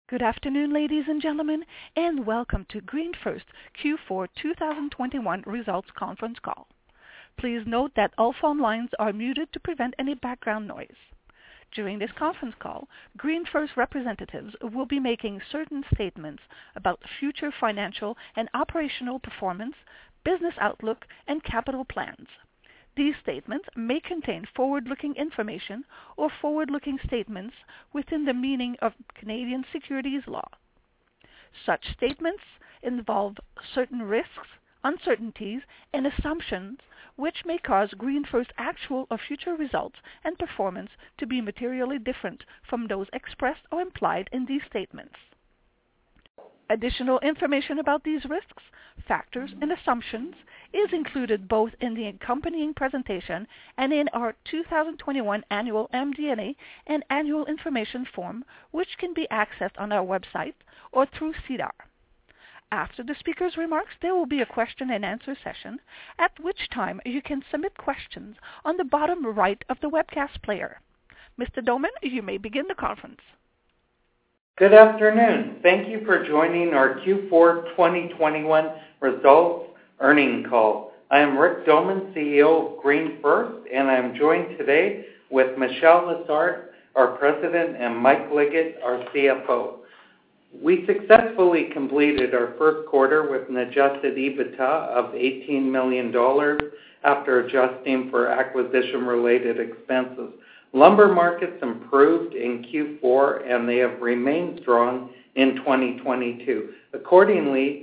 Good afternoon, ladies and gentlemen, and welcome to GreenFirst Q4 2021 Results Conference Call. Please note that all phone lines are muted to prevent any background noise. During this conference call, GreenFirst representatives will be making certain statements about future financial and operational performance, business outlook, and capital plans. These statements may contain forward-looking information or forward-looking statements within the meaning of Canadian securities law. Such statements involve certain risks, uncertainties, and assumptions which may cause GreenFirst's actual or future results and performance to be materially different from those expressed or implied in these statements. Additional information about these risks, factors, and assumptions is included both in the accompanying presentation and in our 2021 annual MD&A and annual information form, which can be accessed on our website or through SEDAR. After the speaker's remarks, there will be a question and answer session, at which time you can submit questions on the bottom right of the webcast player. Mr. Doman, you may begin the conference. Good afternoon. Thank you for joining our Q4 2021 results earnings call. I am Rick Doman, CEO of GreenFirst, and I am joined today with Michel Lessard, our President, and Mike Liggett, our CFO. We successfully completed our first quarter with an adjusted EBITDA of $18 million after adjusting for acquisition-related expenses. Lumber markets improved in Q4 and they have remained strong in 2022. Accordingly,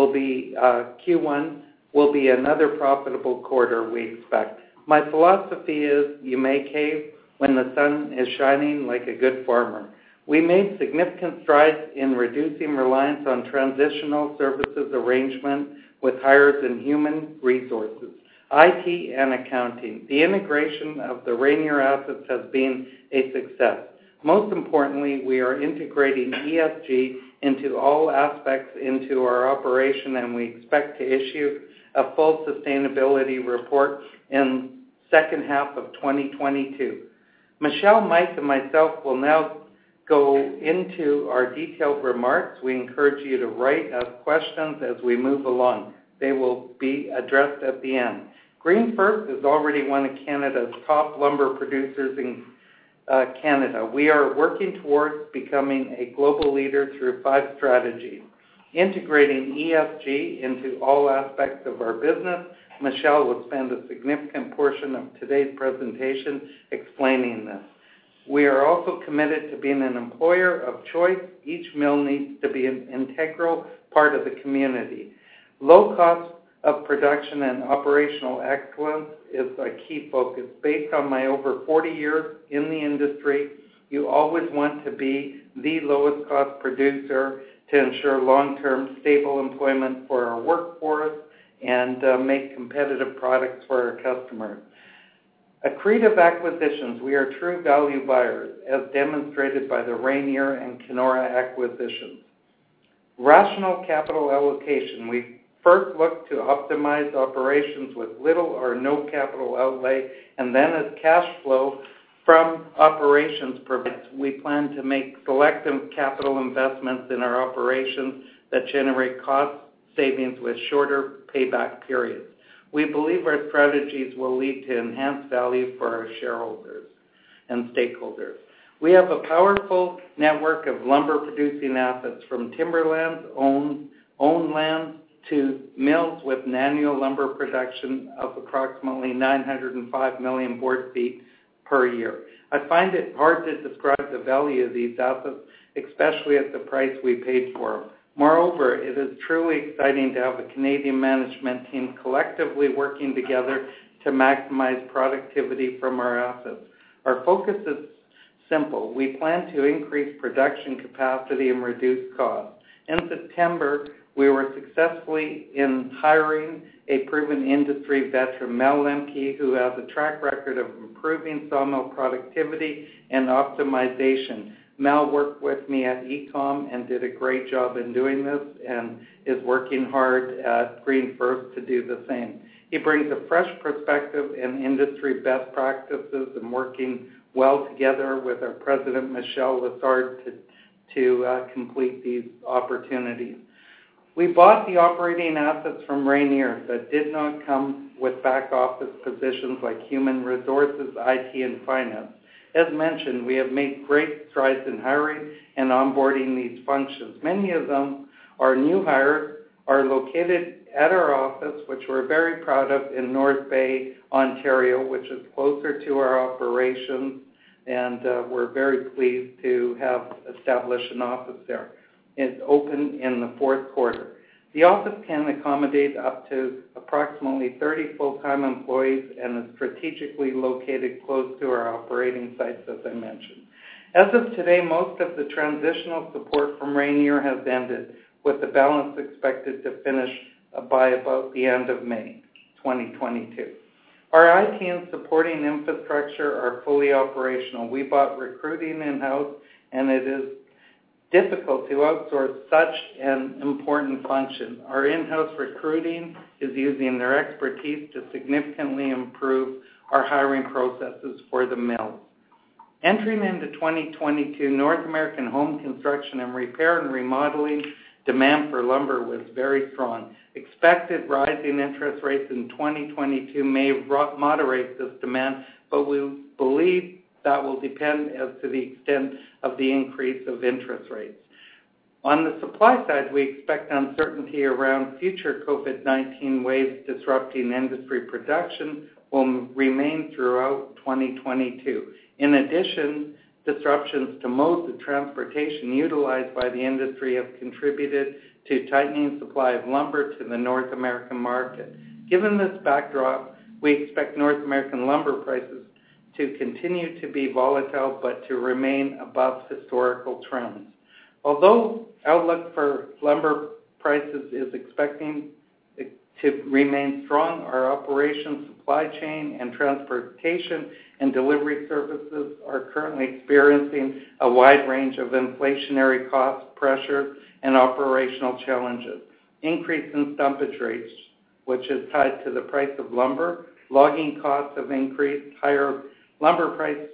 Q1 will be another profitable quarter, we expect. My philosophy is you make hay when the sun is shining like a good farmer. We made significant strides in reducing reliance on transitional services arrangement with hires in human resources, IT, and accounting. The integration of the Rainier assets has been a success. Most importantly, we are integrating ESG into all aspects into our operation, and we expect to issue a full sustainability report in second half of 2022. Michelle, Mike, and myself will now go into our detailed remarks. We encourage you to write us questions as we move along. They will be addressed at the end. GreenFirst is already one of Canada's top lumber producers in Canada. We are working towards becoming a global leader through 5 strategies. Integrating ESG into all aspects of our business. Michelle will spend a significant portion of today's presentation explaining this. We are also committed to being an employer of choice. Each mill needs to be an integral part of the community. Low cost of production and operational excellence is a key focus. Based on my over 40 years in the industry, you always want to be the lowest cost producer to ensure long-term stable employment for our workforce and make competitive products for our customers. Accretive acquisitions, we are true value buyers, as demonstrated by the Rainier and Kenora acquisitions. Rational capital allocation, we first look to optimize operations with little or no capital outlay, and then as cash flow from operations provides, we plan to make selective capital investments in our operations that generate cost savings with shorter payback periods. We believe our strategies will lead to enhanced value for our shareholders and stakeholders. We have a powerful network of lumber-producing assets, from timberlands, owned land, to mills with an annual lumber production of approximately 905 million board feet per year. I find it hard to describe the value of these assets, especially at the price we paid for them. Moreover, it is truly exciting to have a Canadian management team collectively working together to maximize productivity from our assets. Our focus is simple. We plan to increase production capacity and reduce costs. In September, we were successfully in hiring a proven industry veteran, Mel Lemke, who has a track record of improving sawmill productivity and optimization. Mel worked with me at Ecom and did a great job in doing this and is working hard at GreenFirst to do the same. He brings a fresh perspective and industry best practices and working well together with our President, Michel Lessard, to complete these opportunities. We bought the operating assets from Rainier that did not come with back office positions like human resources, IT, and finance. As mentioned, we have made great strides in hiring and onboarding these functions. Many of them are new hires, are located at our office, which we're very proud of, in North Bay, Ontario, which is closer to our operations, and we're very pleased to have established an office there. It's open in the fourth quarter. The office can accommodate up to approximately 30 full-time employees and is strategically located close to our operating sites, as I mentioned. As of today, most of the transitional support from Rainier has ended, with the balance expected to finish by about the end of May 2022. Our IT and supporting infrastructure are fully operational. We bought recruiting in-house, and it is difficult to outsource such an important function. Our in-house recruiting is using their expertise to significantly improve our hiring processes for the mills. Entering into 2022, North American home construction and repair and remodeling demand for lumber was very strong. Expected rising interest rates in 2022 may moderate this demand, but we believe that will depend as to the extent of the increase of interest rates. On the supply side, we expect uncertainty around future COVID-19 waves disrupting industry production will remain throughout 2022. In addition, disruptions to modes of transportation utilized by the industry have contributed to tightening supply of lumber to the North American market. Given this backdrop, we expect North American lumber prices to continue to be volatile but to remain above historical trends. Although outlook for lumber prices is expecting to remain strong, our operations, supply chain, and transportation and delivery services are currently experiencing a wide range of inflationary cost pressures and operational challenges. Increase in stumpage rates, which is tied to the price of lumber, logging costs have increased, higher lumber price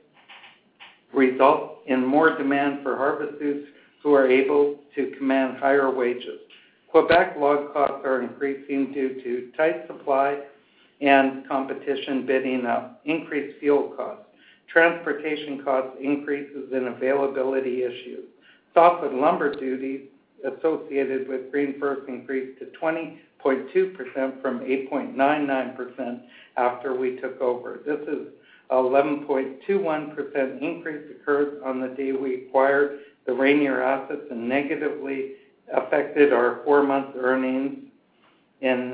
results in more demand for harvesters who are able to command higher wages. Quebec log costs are increasing due to tight supply and competition bidding up, increased fuel costs, transportation costs, increases in availability issues. Softwood lumber duties associated with GreenFirst increased to 20.2% from 8.99% after we took over. This is 11.21% increase occurred on the day we acquired the Rainier assets and negatively affected our 4-month earnings in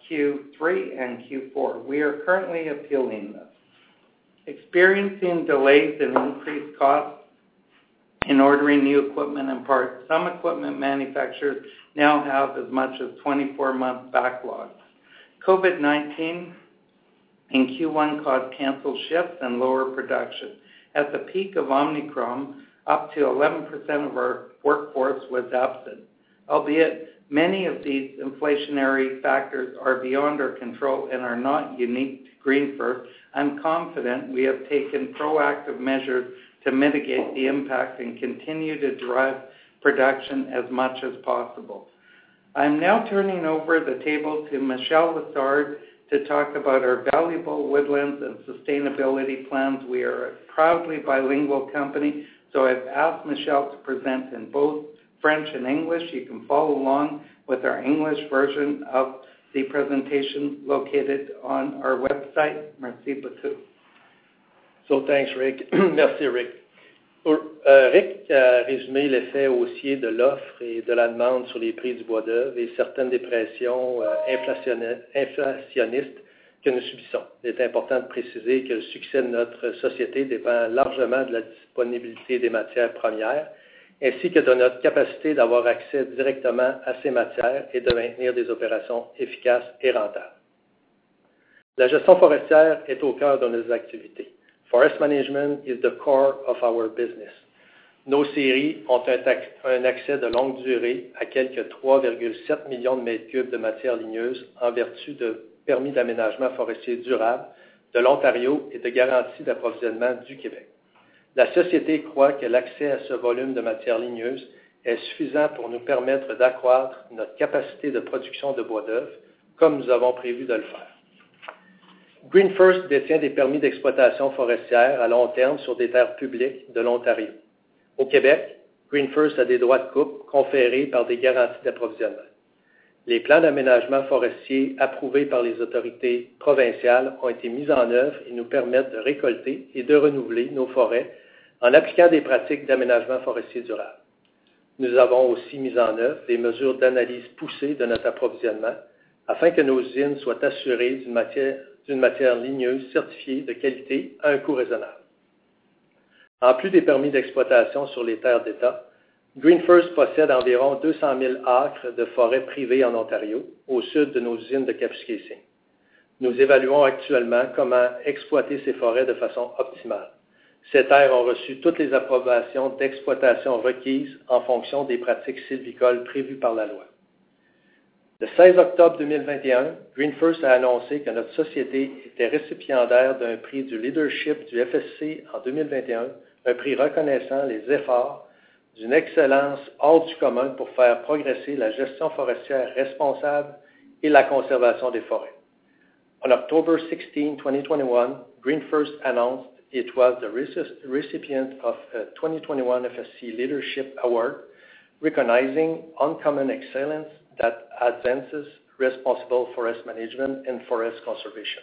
Q3 and Q4. We are currently appealing this. Experiencing delays and increased costs in ordering new equipment and parts. Some equipment manufacturers now have as much as 24-month backlogs. COVID-19 in Q1 caused canceled shifts and lower production. At the peak of Omicron, up to 11% of our workforce was absent. Albeit many of these inflationary factors are beyond our control and are not unique to GreenFirst, I'm confident we have taken proactive measures to mitigate the impact and continue to drive production as much as possible. I'm now turning over the table to Michel Lessard to talk about our valuable woodlands and sustainability plans. We are a proudly bilingual company, so I've asked Michel to present in both French and English. You can follow along with our English version of the presentation located on our website. Merci beaucoup. So thanks, Rick. Merci, Rick. Rick a résumé l'effet haussier de l'offre et de la demande sur les prix du bois d'œuvre et certaines dépressions inflationnistes que nous subissons. Il est important de préciser que le succès de notre société dépend largement de la disponibilité des matières premières, ainsi que de notre capacité d'avoir accès directement à ces matières et de maintenir des opérations efficaces et rentables. La gestion forestière est au cœur de nos activités. Forest management is the core of our business. Nos scieries ont un accès de longue durée à quelques 3,7 millions de mètres cubes de matières ligneuses en vertu de permis d'aménagement forestier durable de l'Ontario et de garantie d'approvisionnement du Québec. La société croit que l'accès à ce volume de matières ligneuses est suffisant pour nous permettre d'accroître notre capacité de production de bois d'œuvre, comme nous avons prévu de le faire. GreenFirst détient des permis d'exploitation forestière à long terme sur des terres publiques de l'Ontario. Au Québec, GreenFirst a des droits de coupe conférés par des garanties d'approvisionnement. Les plans d'aménagement forestier approuvés par les autorités provinciales ont été mis en œuvre et nous permettent de récolter et de renouveler nos forêts en appliquant des pratiques d'aménagement forestier durable. Nous avons aussi mis en œuvre des mesures d'analyse poussée de notre approvisionnement afin que nos usines soient assurées d'une matière ligneuse certifiée de qualité à un coût raisonnable. En plus des permis d'exploitation sur les terres d'État, GreenFirst possède environ 200 000 acres de forêts privées en Ontario, au sud de nos usines de Kapuskasing. Nous évaluons actuellement comment exploiter ces forêts de façon optimale. Ces terres ont reçu toutes les approbations d'exploitation requises en fonction des pratiques sylvicoles prévues par la loi. Le 16 octobre 2021, GreenFirst a annoncé que notre société était récipiendaire d'un prix du leadership du FSC en 2021, un prix reconnaissant les efforts d'une excellence hors du commun pour faire progresser la gestion forestière responsable et la conservation des forêts. On October 16, 2021, GreenFirst announced it was the recipient of a 2021 FSC Leadership Award, recognizing uncommon excellence that advances responsible forest management and forest conservation.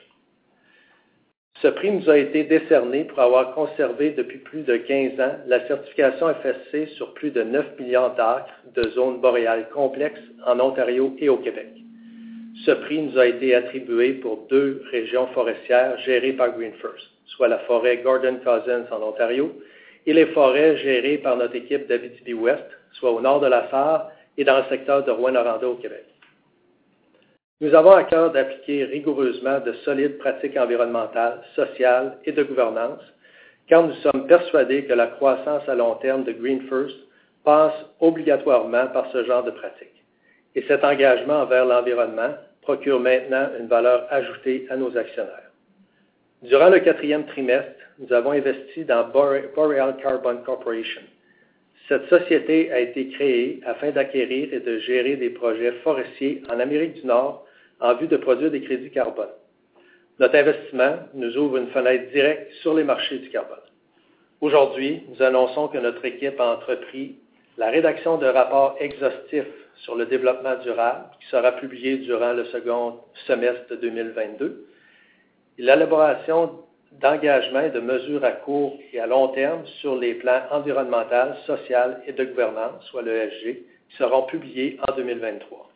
Ce prix nous a été décerné pour avoir conservé depuis plus de 15 ans la certification FSC sur plus de 9 millions d'acres de zones boréales complexes en Ontario et au Québec. Ce prix nous a été attribué pour 2 régions forestières gérées par GreenFirst, soit la forêt Gordon Cousins en Ontario et les forêts gérées par notre équipe d'Abitibi-Ouest, soit au nord de la Sarre et dans le secteur de Rouyn-Noranda au Québec. Nous avons à cœur d'appliquer rigoureusement de solides pratiques environnementales, sociales et de gouvernance, car nous sommes persuadés que la croissance à long terme de GreenFirst passe obligatoirement par ce genre de pratiques. Et cet engagement envers l'environnement procure maintenant une valeur ajoutée à nos actionnaires. Durant le 4e trimestre, nous avons investi dans Boreal Carbon Corporation. Cette société a été créée afin d'acquérir et de gérer des projets forestiers en Amérique du Nord en vue de produire des crédits carbone. Notre investissement nous ouvre une fenêtre directe sur les marchés du carbone. Aujourd'hui, nous annonçons que notre équipe a entrepris la rédaction d'un rapport exhaustif sur le développement durable qui sera publié durant le second semestre de 2022, et l'élaboration d'engagements et de mesures à court et à long terme sur les plans environnemental, social et de gouvernance, soit le ESG, qui seront publiés en 2023.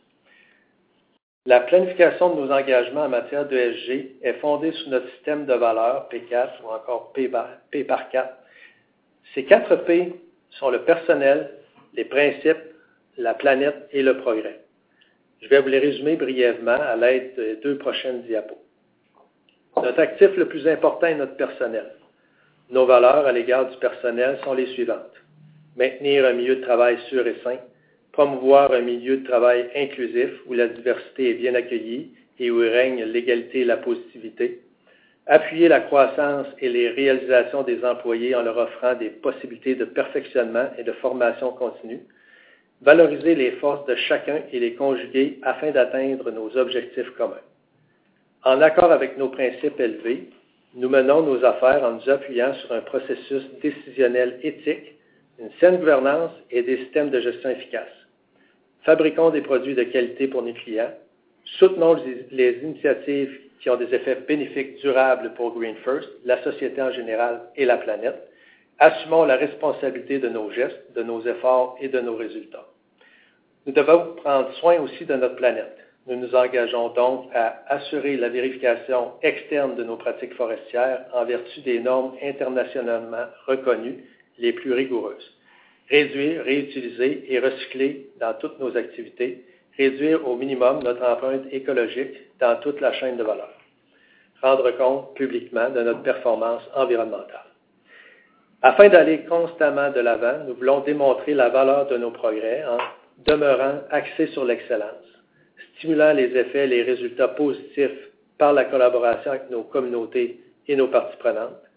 La planification de nos engagements en matière d'ESG est fondée sur notre système de valeurs P4 ou encore P par 4. Ces 4 P sont le personnel, les principes, la planète et le progrès. Je vais vous les résumer brièvement à l'aide des 2 prochaines diapos. Notre actif le plus important est notre personnel. Nos valeurs à l'égard du personnel sont les suivantes. Maintenir un milieu de travail sûr et sain, promouvoir un milieu de travail inclusif où la diversité est bien accueillie et où règne l'égalité et la positivité, appuyer la croissance et les réalisations des employés en leur offrant des possibilités de perfectionnement et de formation continue, valoriser les forces de chacun et les conjuguer afin d'atteindre nos objectifs communs. En accord avec nos principes élevés, nous menons nos affaires en nous appuyant sur un processus décisionnel éthique, une saine gouvernance et des systèmes de gestion efficaces. Fabriquons des produits de qualité pour nos clients, soutenons les initiatives qui ont des effets bénéfiques durables pour GreenFirst, la société en général et la planète. Assumons la responsabilité de nos gestes, de nos efforts et de nos résultats. Nous devons prendre soin aussi de notre planète. Nous nous engageons donc à assurer la vérification externe de nos pratiques forestières en vertu des normes internationalement reconnues les plus rigoureuses. Réduire, réutiliser et recycler dans toutes nos activités, réduire au minimum notre empreinte écologique dans toute la chaîne de valeur. Rendre compte publiquement de notre performance environnementale. Afin d'aller constamment de l'avant, nous voulons démontrer la valeur de nos progrès en demeurant axés sur l'excellence, stimulant les effets et les résultats positifs par la collaboration avec nos communautés et nos parties prenantes,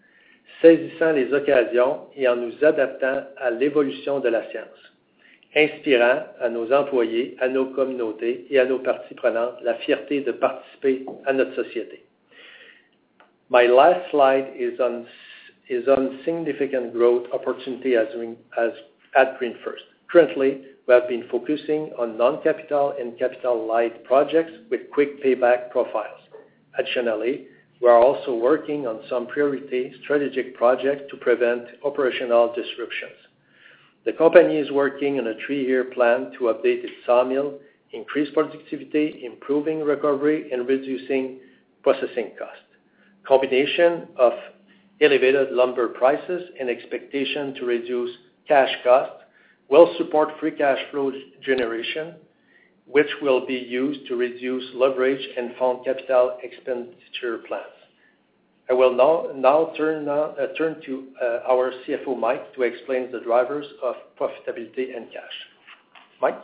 saisissant les occasions et en nous adaptant à l'évolution de la science, inspirant à nos employés, à nos communautés et à nos parties prenantes la fierté de participer à notre société. My last slide is on significant growth opportunity at GreenFirst. Currently, we have been focusing on non-capital and capital-light projects with quick payback profiles. Additionally, we are also working on some priority strategic projects to prevent operational disruptions. The company is working on a 3-year plan to update its sawmill, increase productivity, improving recovery, and reducing processing costs. Combination of elevated lumber prices and expectation to reduce cash costs will support free cash flow generation, which will be used to reduce leverage and fund capital expenditure plans. I will now turn to our CFO, Mike, to explain the drivers of profitability and cash. Mike?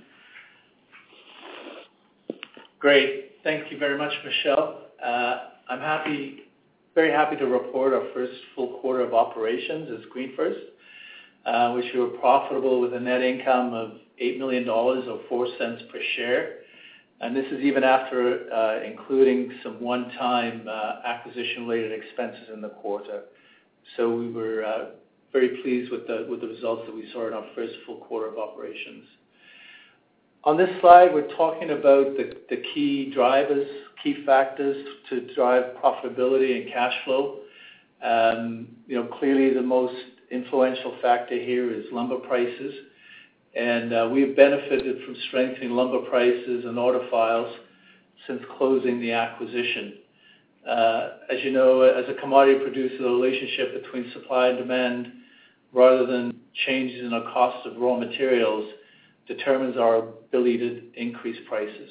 Great. Thank you very much, Michel. I'm very happy to report our first full quarter of operations as GreenFirst, which we were profitable with a net income of $8 million or 4 cents per share. And this is even after including some one-time acquisition-related expenses in the quarter. So we were very pleased with the results that we saw in our first full quarter of operations. On this slide, we're talking about the key drivers, key factors to drive profitability and cash flow. Clearly the most influential factor here is lumber prices. And we've benefited from strengthening lumber prices and order files since closing the acquisition. As you know, as a commodity producer, the relationship between supply and demand, rather than changes in our cost of raw materials, determines our ability to increase prices.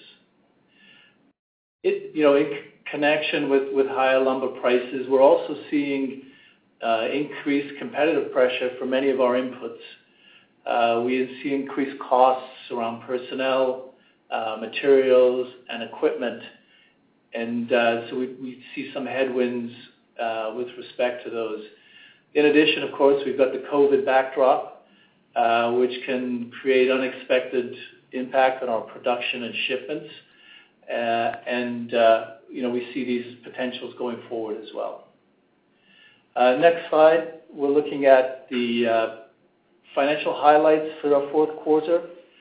In connection with higher lumber prices, we're also seeing increased competitive pressure for many of our inputs. We see increased costs around personnel, materials, and equipment. And so we see some headwinds with respect to those. In addition, of course, we've got the COVID backdrop, which can create unexpected impact on our production and shipments. We see these potentials going forward as well. Next slide, we're looking at the financial highlights for our fourth quarter.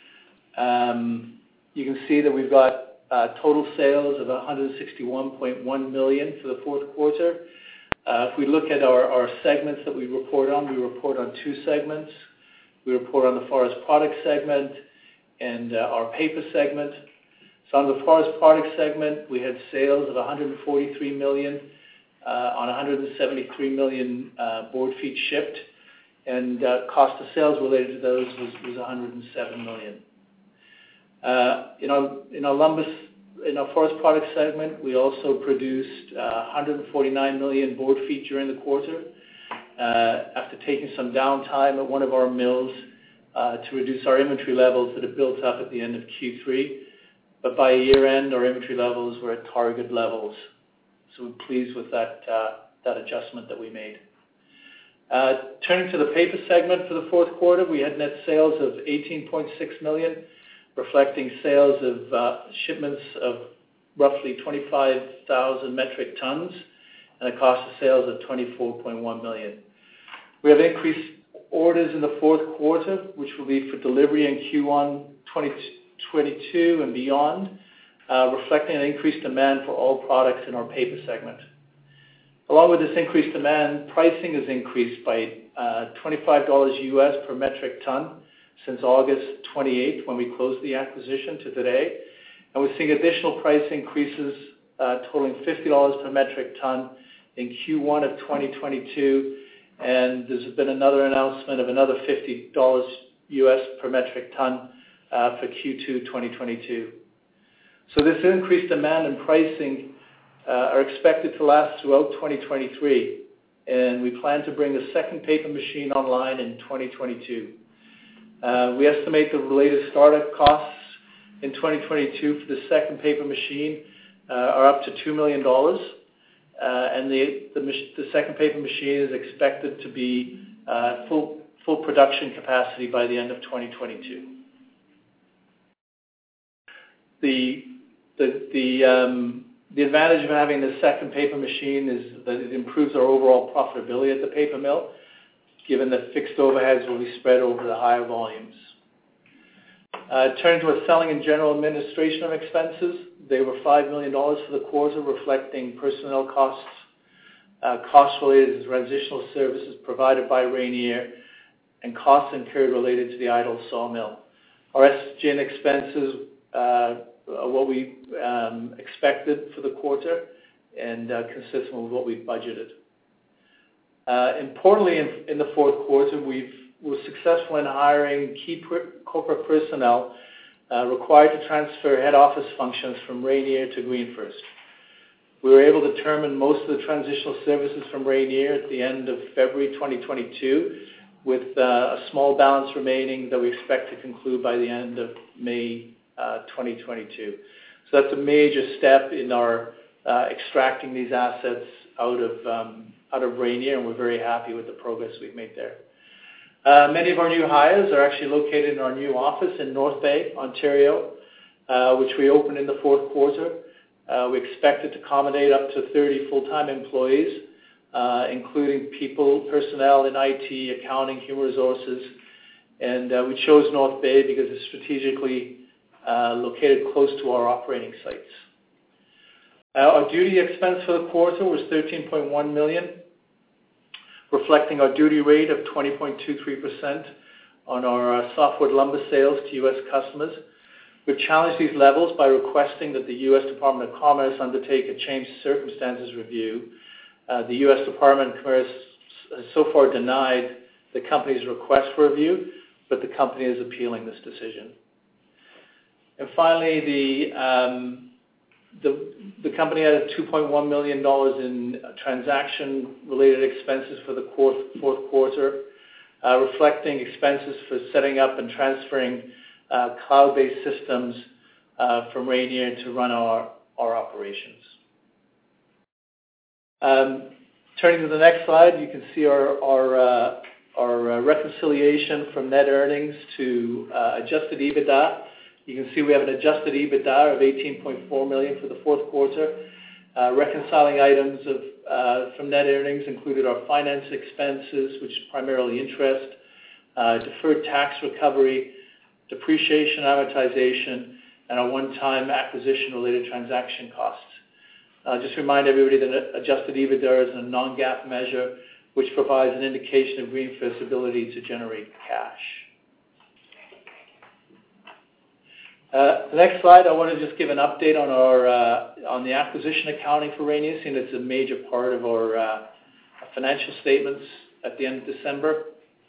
You can see that we've got total sales of $161.1 million for the fourth quarter. If we look at our segments that we report on 2 segments. We report on the Forest Products segment and our Paper segment. So on the Forest Products segment, we had sales of $143 million on 173 million board feet shipped, and cost of sales related to those was $107 million. In our Forest Products segment, we also produced 149 million board feet during the quarter, after taking some downtime at one of our mills to reduce our inventory levels that had built up at the end of Q3. But by year end, our inventory levels were at target levels. So we're pleased with that adjustment that we made. Turning to the Paper segment for the fourth quarter, we had net sales of $18.6 million, reflecting sales of shipments of roughly 25,000 metric tons and a cost of sales of $24.1 million. We have increased orders in the fourth quarter, which will be for delivery in Q1 2022 and beyond, reflecting an increased demand for all products in our Paper segment. Along with this increased demand, pricing has increased by $25 US per metric ton since August 28th, when we closed the acquisition, to today. And we're seeing additional price increases totaling $50 per metric ton in Q1 of 2022. And there's been another announcement of another $50 US per metric ton for Q2 2022. So this increased demand and pricing are expected to last throughout 2023, and we plan to bring a second paper machine online in 2022. We estimate the related startup costs in 2022 for the second paper machine are up to $2 million, and the second paper machine is expected to be full production capacity by the end of 2022. The advantage of having the second paper machine is that it improves our overall profitability at the paper mill, given that fixed overheads will be spread over the higher volumes. Turning to our selling and general administration expenses, they were $5 million for the quarter, reflecting personnel costs, costs related to transitional services provided by Rayonier, and costs incurred related to the idle sawmill. Our SG&A expenses are what we expected for the quarter and consistent with what we budgeted. Importantly, in the fourth quarter, we were successful in hiring key corporate personnel required to transfer head office functions from Rayonier to GreenFirst. We were able to terminate most of the transitional services from Rayonier at the end of February 2022, with a small balance remaining that we expect to conclude by the end of May 2022. So that's a major step in our extracting these assets out of Rayonier, and we're very happy with the progress we've made there. Many of our new hires are actually located in our new office in North Bay, Ontario, which we opened in the fourth quarter. We expect it to accommodate up to 30 full-time employees, including personnel in IT, accounting, human resources. And we chose North Bay because it's strategically located close to our operating sites. Our duty expense for the quarter was $13.1 million, reflecting our duty rate of 20.23% on our softwood lumber sales to U.S. customers. We challenged these levels by requesting that the U.S. Department of Commerce undertake a changed circumstances review. The U.S. Department of Commerce has so far denied the company's request for review, but the company is appealing this decision. And finally, the company had $2.1 million in transaction-related expenses for the fourth quarter, reflecting expenses for setting up and transferring cloud-based systems from Rayonier to run our operations. Turning to the next slide, you can see our reconciliation from net earnings to adjusted EBITDA. You can see we have an adjusted EBITDA of $18.4 million for the fourth quarter. Reconciling items from net earnings included our finance expenses, which is primarily interest, deferred tax recovery, depreciation, amortization, and a one-time acquisition-related transaction costs. Just remind everybody that adjusted EBITDA is a non-GAAP measure, which provides an indication of GreenFirst's ability to generate cash. The next slide, I want to just give an update on the acquisition accounting for Rayonier, seeing it's a major part of our financial statements at the end of December.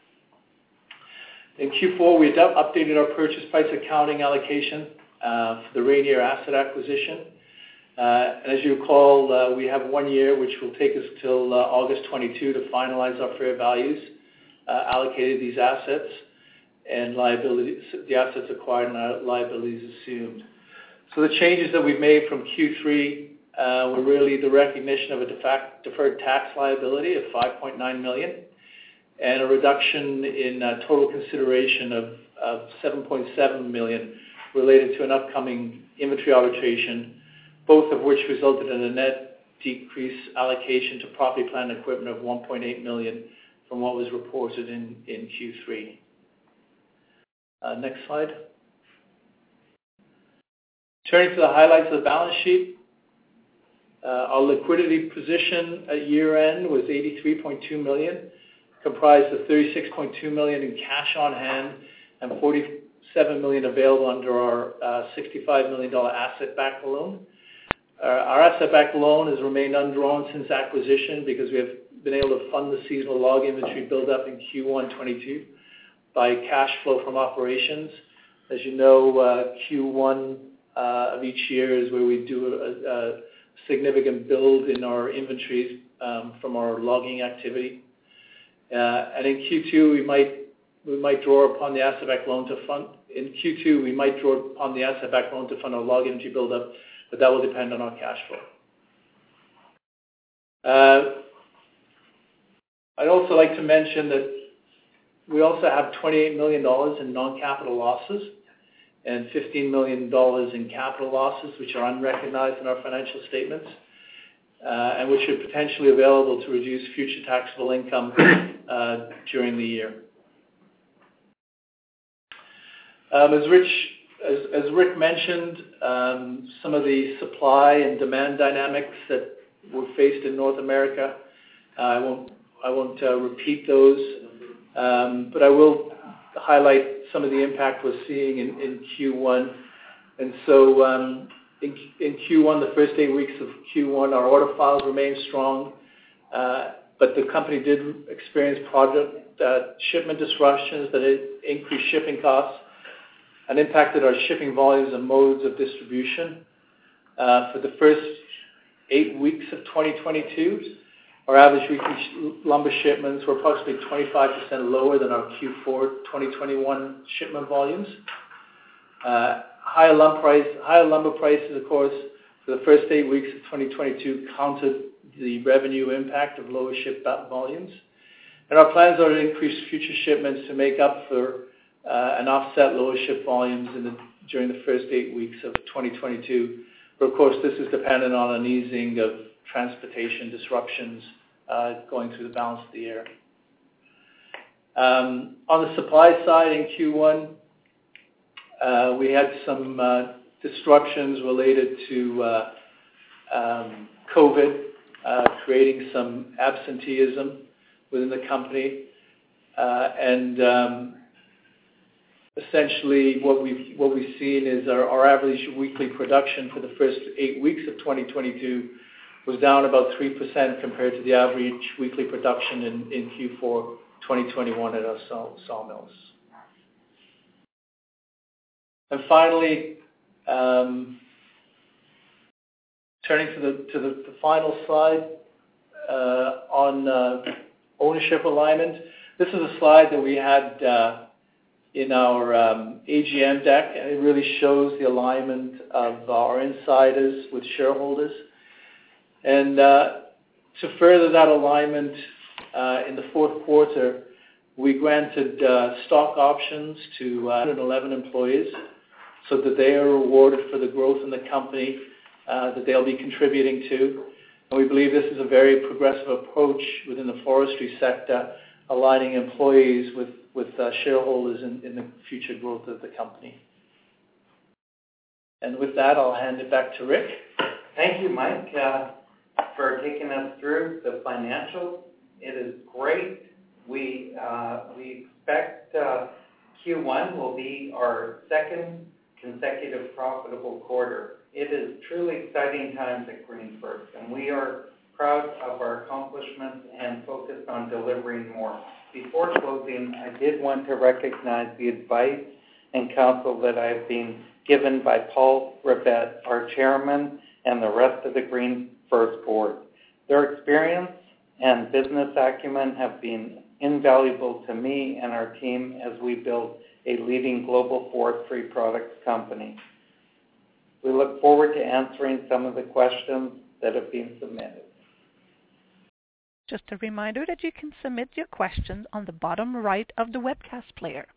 In Q4, we updated our purchase price accounting allocation for the Rayonier asset acquisition. And as you recall, we have 1 year, which will take us till August 22 to finalize our fair values allocated these assets and liabilities, the assets acquired and liabilities assumed. So the changes that we've made from Q3 were really the recognition of a deferred tax liability of $5.9 million and a reduction in total consideration of $7.7 million related to an upcoming inventory arbitration, both of which resulted in a net decrease allocation to property, plant, and equipment of $1.8 million from what was reported in Q3. Next slide. Turning to the highlights of the balance sheet, our liquidity position at year-end was $83.2 million, comprised of $36.2 million in cash on hand and $47 million available under our $65 million asset-backed loan. Our asset-backed loan has remained undrawn since acquisition because we have been able to fund the seasonal log inventory buildup in Q1 22 by cash flow from operations. As you know, Q1 of each year is where we do a significant build in our inventories from our logging activity. And in Q2, we might draw upon the asset-backed loan to fund. In Q2, we might draw upon the asset-backed loan to fund our log inventory buildup, but that will depend on our cash flow. I'd also like to mention that we also have $28 million in non-capital losses and $15 million in capital losses, which are unrecognized in our financial statements, and which are potentially available to reduce future taxable income during the year. As Rick mentioned, some of the supply and demand dynamics that were faced in North America, I won't repeat those, but I will highlight some of the impact we're seeing in Q1. And so in Q1, the first 8 weeks of Q1, our order files remained strong, but the company did experience project shipment disruptions that increased shipping costs and impacted our shipping volumes and modes of distribution. For the first 8 weeks of 2022, our average weekly lumber shipments were approximately 25% lower than our Q4 2021 shipment volumes. Higher lumber prices, of course, for the first 8 weeks of 2022 countered the revenue impact of lower ship volumes. And our plans are to increase future shipments to make up for and offset lower ship volumes during the first 8 weeks of 2022. But of course, this is dependent on an easing of transportation disruptions going through the balance of the year. On the supply side in Q1, we had some disruptions related to COVID, creating some absenteeism within the company, and essentially what we've seen is our average weekly production for the first 8 weeks of 2022 was down about 3% compared to the average weekly production in Q4 2021 at our sawmills. And finally, turning to the final slide on ownership alignment. This is a slide that we had in our AGM deck, and it really shows the alignment of our insiders with shareholders. And to further that alignment, in the fourth quarter, we granted stock options to 111 employees so that they are rewarded for the growth in the company that they'll be contributing to. And we believe this is a very progressive approach within the forestry sector, aligning employees with shareholders in the future growth of the company. And with that, I'll hand it back to Rick. Thank you, Mike, for taking us through the financials. It is great. We expect Q1 will be our second consecutive profitable quarter. It is truly exciting times at GreenFirst, and we are proud of our accomplishments and focused on delivering more. Before closing, I did want to recognize the advice and counsel that I've been given by Paul Rivett, our chairman, and the rest of the GreenFirst board. Their experience and business acumen have been invaluable to me and our team as we build a leading global forestry products company. We look forward to answering some of the questions that have been submitted. Just a reminder that you can submit your questions on the bottom right of the webcast player.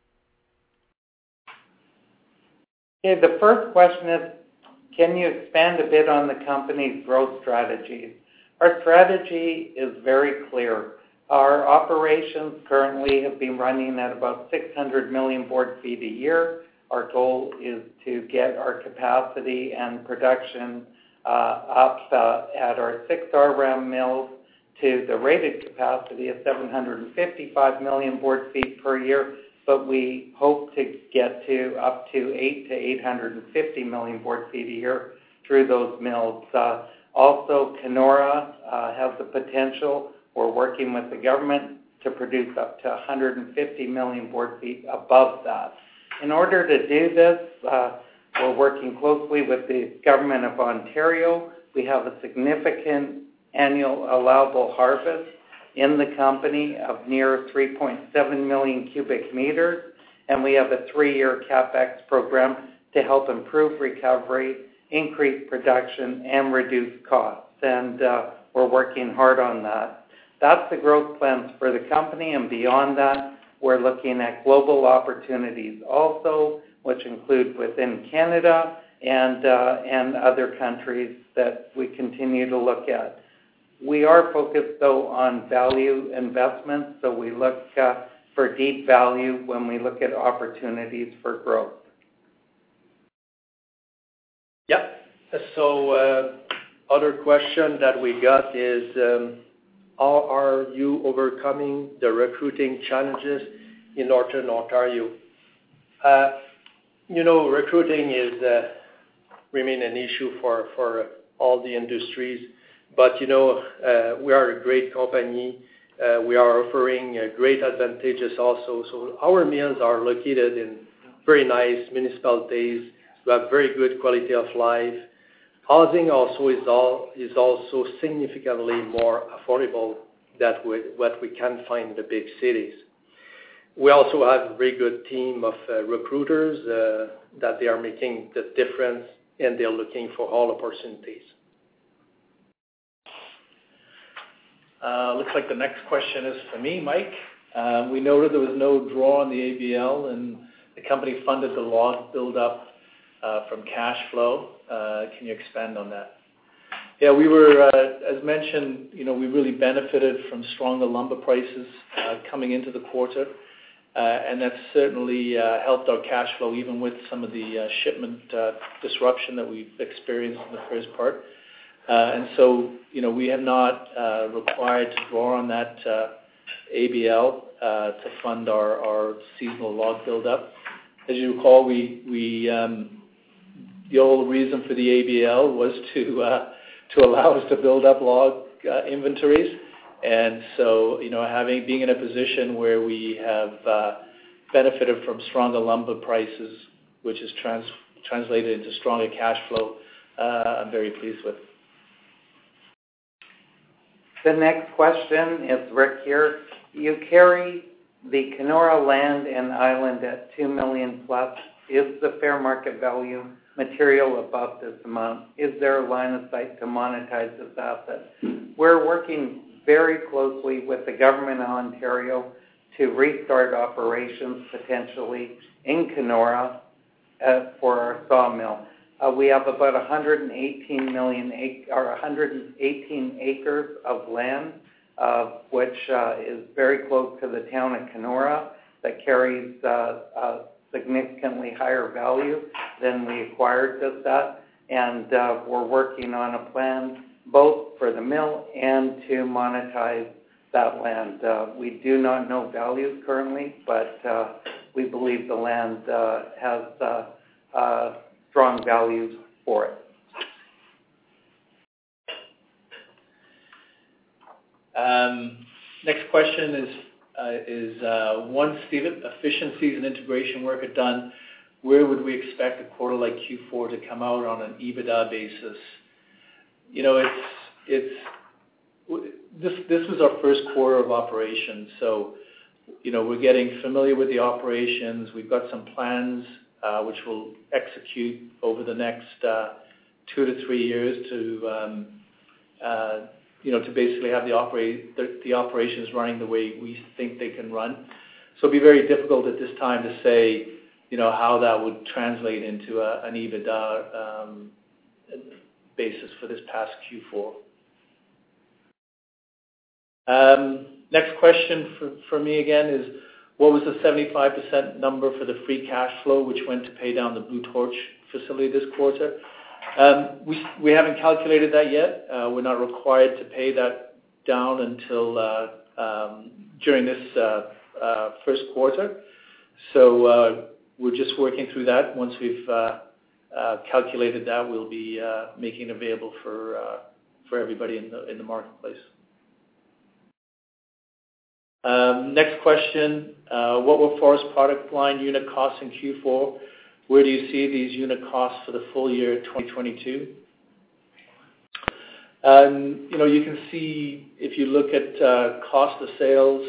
Okay, the first question is, can you expand a bit on the company's growth strategies? Our strategy is very clear. Our operations currently have been running at about 600 million board feet a year. Our goal is to get our capacity and production up at our 6 RM mills to the rated capacity of 755 million board feet per year, but we hope to get to up to 8 to 850 million board feet a year through those mills. Also, Kenora has the potential. We're working with the government to produce up to 150 million board feet above that. In order to do this, we're working closely with the Government of Ontario. We have a significant annual allowable harvest in the company of near 3.7 million cubic meters, and we have a 3-year CapEx program to help improve recovery, increase production, and reduce costs. And we're working hard on that. That's the growth plans for the company, and beyond that, we're looking at global opportunities also, which include within Canada and other countries that we continue to look at. We are focused, though, on value investments, so we look for deep value when we look at opportunities for growth. Yeah. So other question that we got is, how are you overcoming the recruiting challenges in Northern Ontario? Recruiting is remain an issue for all the industries. But, we are a great company. We are offering great advantages also. So our mills are located in very nice municipalities. We have very good quality of life. Housing also is also significantly more affordable than what we can find in the big cities. We also have a very good team of recruiters that they are making the difference, and they're looking for all opportunities. Looks like the next question is for me, Mike. We noted there was no draw on the ABL, and the company funded the log build-up from cash flow. Can you expand on that? Yeah, we were, as mentioned, we really benefited from stronger lumber prices coming into the quarter, and that certainly helped our cash flow, even with some of the shipment disruption that we've experienced in the first part. And so, we have not required to draw on that ABL to fund our seasonal log buildup. As you recall, the old reason for the ABL was to allow us to build up log inventories. And so, being in a position where we have benefited from stronger lumber prices, which is translated into stronger cash flow, I'm very pleased with. The next question is Rick here. You carry the Kenora land and island at $2 million plus. Is the fair market value material above this amount? Is there a line of sight to monetize this asset? We're working very closely with the government of Ontario to restart operations potentially in Kenora for our sawmill. We have about 118 acres of land, which is very close to the town of Kenora, that carries a significantly higher value than we acquired this at. And we're working on a plan both for the mill and to monetize that land. We do not know values currently, but we believe the land has strong values for it. Next question is once the efficiencies and integration work are done, where would we expect a quarter like Q4 to come out on an EBITDA basis? This was our first quarter of operations, so we're getting familiar with the operations. We've got some plans which we'll execute over the next 2 to 3 years to basically have the operations running the way we think they can run. So it'd be very difficult at this time to say, how that would translate into an EBITDA basis for this past Q4. Next question for me again is, what was the 75% number for the free cash flow which went to pay down the Blue Torch facility this quarter? We haven't calculated that yet. We're not required to pay that down until during this first quarter. So we're just working through that. Once we've calculated that, we'll be making it available for everybody in the marketplace. Next question, what were forest product line unit costs in Q4? Where do you see these unit costs for the full year 2022? You can see if you look at cost of sales,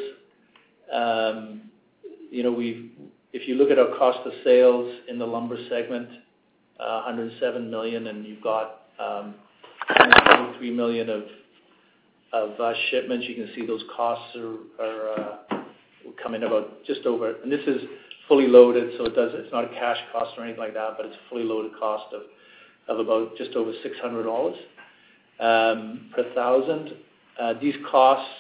if you look at our cost of sales in the lumber segment, $107 million, and you've got $123 million shipments. You can see those costs are coming about just over, and this is fully loaded, so it's not a cash cost or anything like that, but it's a fully loaded cost of about just over $600 per thousand. These costs,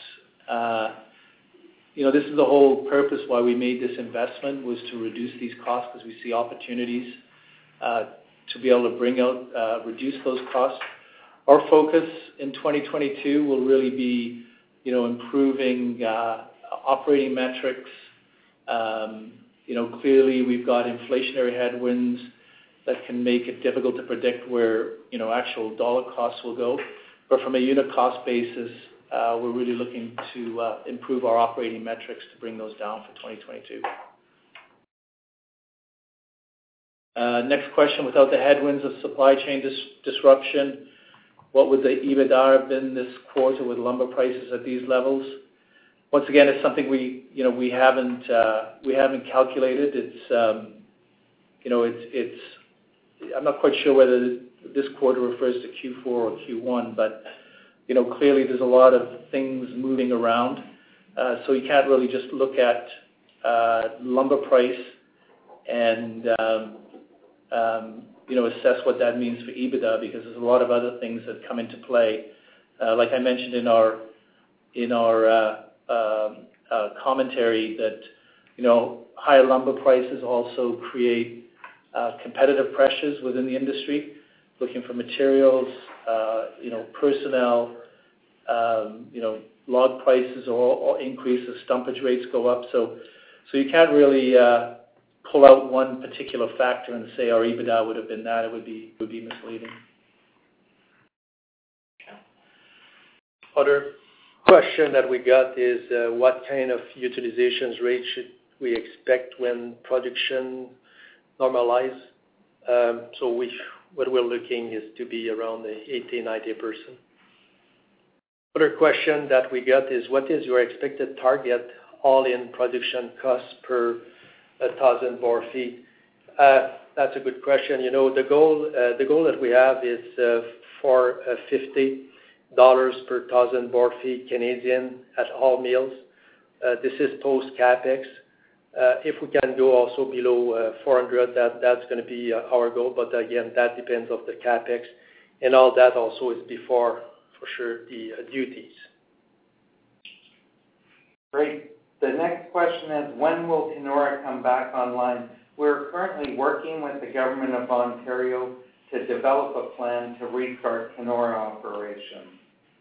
this is the whole purpose why we made this investment, was to reduce these costs, because we see opportunities to be able to reduce those costs. Our focus in 2022 will really be, improving operating metrics. Clearly we've got inflationary headwinds that can make it difficult to predict where, actual dollar costs will go. But from a unit cost basis, we're really looking to improve our operating metrics to bring those down for 2022. Next question: without the headwinds of supply chain disruption, what would the EBITDA have been this quarter with lumber prices at these levels? Once again, it's something we haven't calculated. It's I'm not quite sure whether this quarter refers to Q4 or Q1, but clearly there's a lot of things moving around, so you can't really just look at lumber price and assess what that means for EBITDA, because there's a lot of other things that come into play. Like I mentioned in our commentary, that higher lumber prices also create competitive pressures within the industry, looking for materials, personnel, log prices or increases, stumpage rates go up. So you can't really pull out one particular factor and say our EBITDA would have been that. It would be misleading. Other question that we got is what kind of utilization rate should we expect when production normalize? What we're looking is to be around the 80-90%. Other question that we got is what is your expected target all-in production cost per 1,000 board feet? That's a good question. The goal that we have is for $50 per 1,000 board feet Canadian at all mills. This is post capex. If we can go also below 400, that's going to be our goal. But again, that depends on the capex, and all that also is before, for sure, the duties. Great. The next question is, when will Kenora come back online? We're currently working with the Government of Ontario to develop a plan to restart Kenora operations.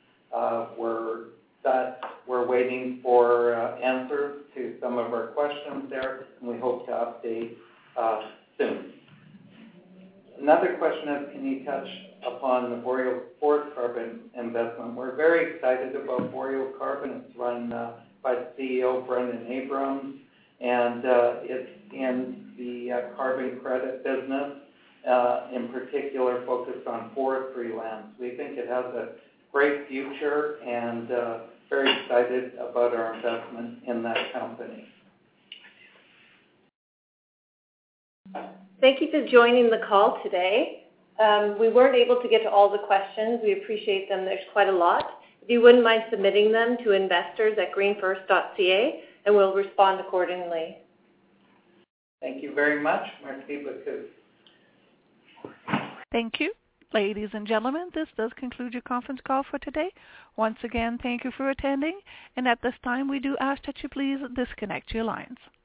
We're waiting for answers to some of our questions there, and we hope to update soon. Another question is, can you touch upon the Boreal Forest Carbon investment? We're very excited about Boreal Carbon. It's run by the CEO, Brendan Abrams, and it's in the carbon credit business, in particular focused on forestry lands. We think it has a great future, and very excited about our investment in that company. Thank you for joining the call today. We weren't able to get to all the questions. We appreciate them. There's quite a lot. If you wouldn't mind submitting them to investors@greenfirst.ca, and we'll respond accordingly. Thank you very much. Merci beaucoup. Thank you. Ladies and gentlemen, this does conclude your conference call for today. Once again, thank you for attending, and at this time we do ask that you please disconnect your lines.